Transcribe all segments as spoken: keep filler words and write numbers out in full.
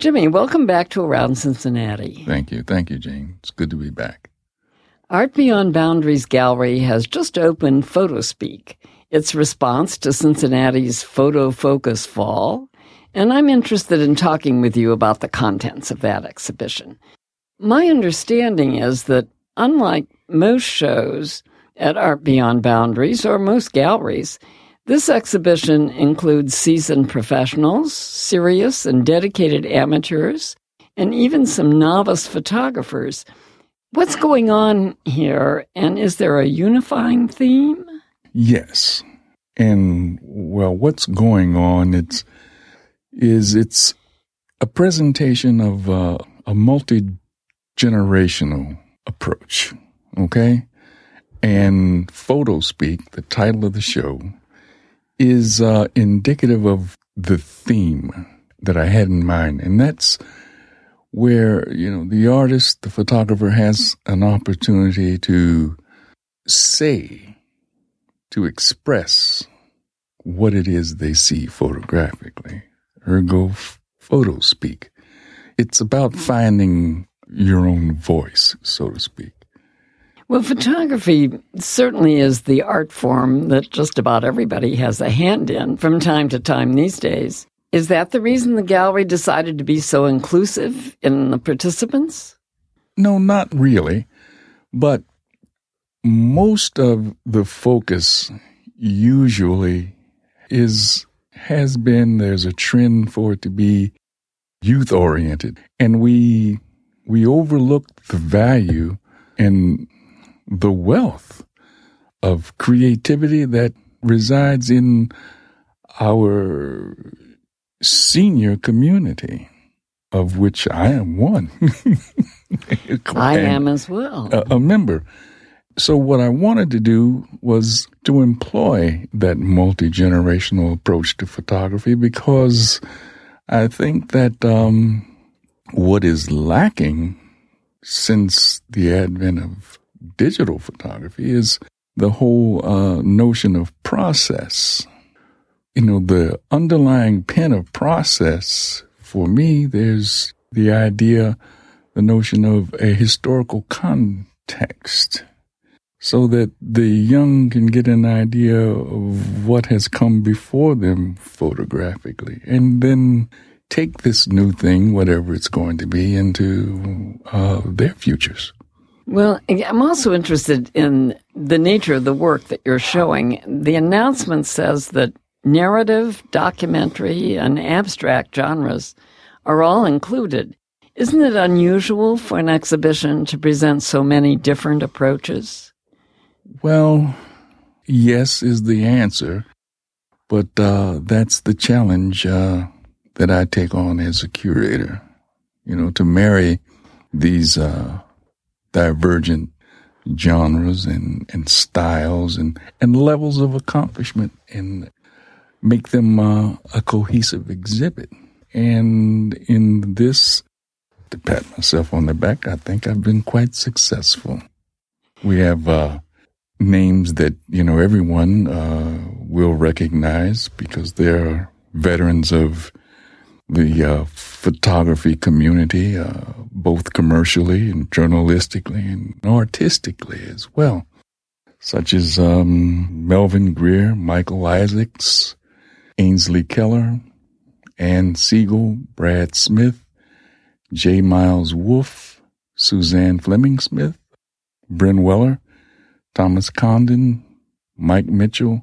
Jimmy, welcome back to Around Cincinnati. Thank you. Thank you, Jane. It's good to be back. Art Beyond Boundaries Gallery has just opened PhotoSpeak, its response to Cincinnati's Photo Focus Fall, and I'm interested in talking with you about the contents of that exhibition. My understanding is that, unlike most shows at Art Beyond Boundaries or most galleries, this exhibition includes seasoned professionals, serious and dedicated amateurs, and even some novice photographers. What's going on here, and is there a unifying theme? Yes. And, well, what's going on it's, is it's a presentation of uh, a multi-generational approach, okay? And PhotoSpeak, the title of the show, is uh, indicative of the theme that I had in mind. And that's where, you know, the artist, the photographer has an opportunity to say, to express what it is they see photographically. Ergo, PhotoSpeak. It's about finding your own voice, so to speak. Well, photography certainly is the art form that just about everybody has a hand in from time to time these days. Is that the reason the gallery decided to be so inclusive in the participants? No, not really. But most of the focus usually is, has been, there's a trend for it to be youth-oriented. And we, we overlook the value and the wealth of creativity that resides in our senior community, of which I am one. I am as well. A, a member. So what I wanted to do was to employ that multi-generational approach to photography, because I think that um, what is lacking since the advent of digital photography is the whole uh, notion of process. You know, the underlying pen of process, for me, there's the idea, the notion of a historical context, so that the young can get an idea of what has come before them photographically, and then take this new thing, whatever it's going to be, into uh, their futures. Well, I'm also interested in the nature of the work that you're showing. The announcement says that narrative, documentary, and abstract genres are all included. Isn't it unusual for an exhibition to present so many different approaches? Well, yes is the answer, but uh, that's the challenge uh, that I take on as a curator, you know, to marry these uh divergent genres and, and styles and, and levels of accomplishment, and make them uh, a cohesive exhibit. And in this, to pat myself on the back, I think I've been quite successful. We have uh, names that, you know, everyone uh, will recognize because they're veterans of the uh, photography community, uh, both commercially and journalistically and artistically as well, such as um, Melvin Greer, Michael Isaacs, Ainsley Keller, Ann Siegel, Brad Smith, J. Miles Wolfe, Suzanne Fleming Smith, Bryn Weller, Thomas Condon, Mike Mitchell,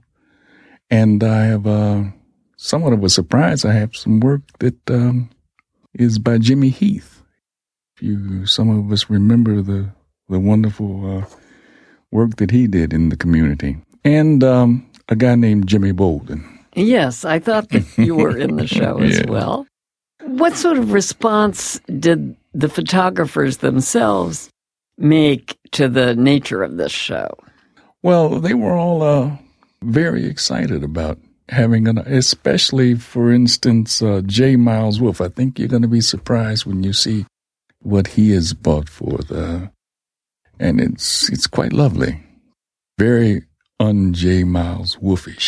and I have uh, somewhat of a surprise. I have some work that um, is by Jimmy Heath. If you, some of us remember the the wonderful uh, work that he did in the community, and um, a guy named Jimmy Bolden. Yes, I thought that you were in the show as Yeah. well. What sort of response did the photographers themselves make to the nature of this show? Well, they were all uh, very excited about having an, especially, for instance, uh, J. Miles Wolfe. I think you're going to be surprised when you see what he has bought forth, uh, and it's it's quite lovely, very un J. Miles Wolfe-ish.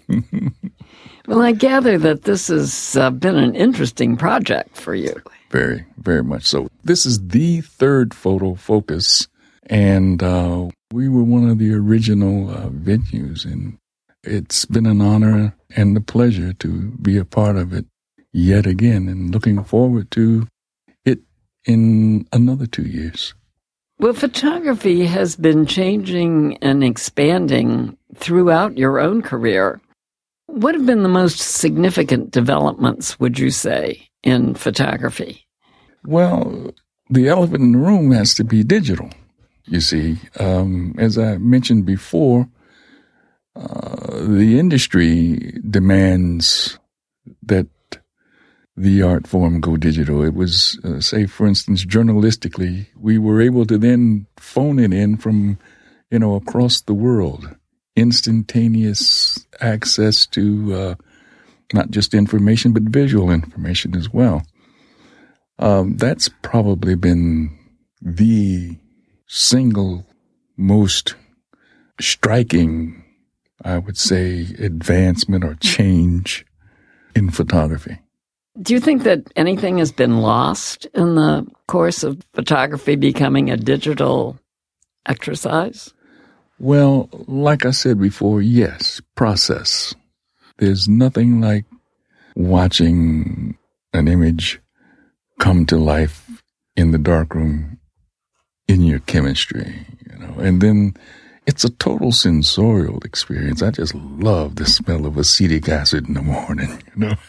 Well, I gather that this has uh, been an interesting project for you. Very, very much so. This is the third Photo Focus, and uh, we were one of the original uh, venues, and it's been an honor and a pleasure to be a part of it yet again, and looking forward to it in another two years. Well, photography has been changing and expanding throughout your own career. What have been the most significant developments, would you say, in photography? Well, the elephant in the room has to be digital, you see. Um, as I mentioned before, uh, the industry demands that the art form go digital. It was, uh, say, for instance, journalistically, we were able to then phone it in from, you know, across the world. Instantaneous access to uh, not just information, but visual information as well. Um, that's probably been the single most striking, I would say, advancement or change in photography. Do you think that anything has been lost in the course of photography becoming a digital exercise? Well, like I said before, yes, process. There's nothing like watching an image come to life in the darkroom in your chemistry, you know, and then it's a total sensorial experience. I just love the smell of acetic acid in the morning, you know.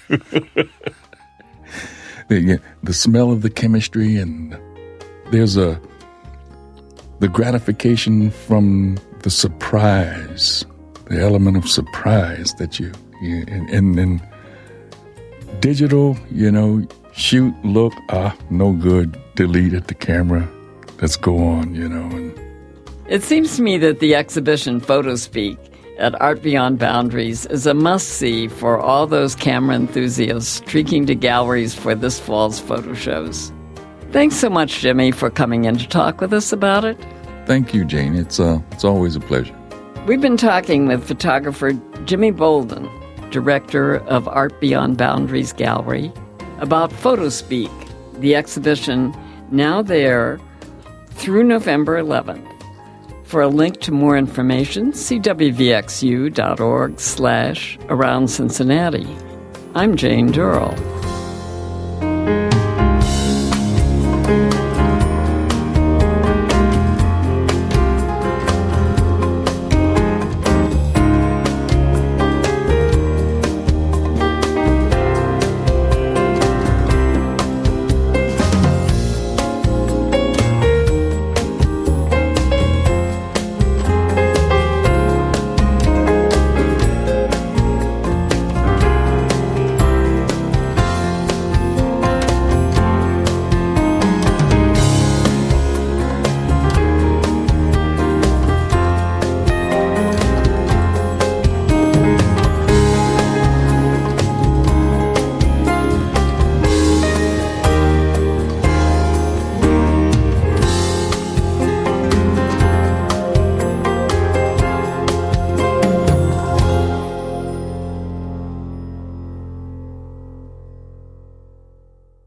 the, the smell of the chemistry, and there's a the gratification from the surprise, the element of surprise that you, you and then digital, you know, shoot, look, ah, no good, delete it, the camera, let's go on, you know. And it seems to me that the exhibition PhotoSpeak at Art Beyond Boundaries is a must-see for all those camera enthusiasts streaking to galleries for this fall's photo shows. Thanks so much, Jimmy, for coming in to talk with us about it. Thank you, Jane. It's uh, it's always a pleasure. We've been talking with photographer Jimmy Bolden, director of Art Beyond Boundaries Gallery, about PhotoSpeak, the exhibition now there through November eleventh. For a link to more information, see w v x u dot org slash around Cincinnati. I'm Jane Durrell.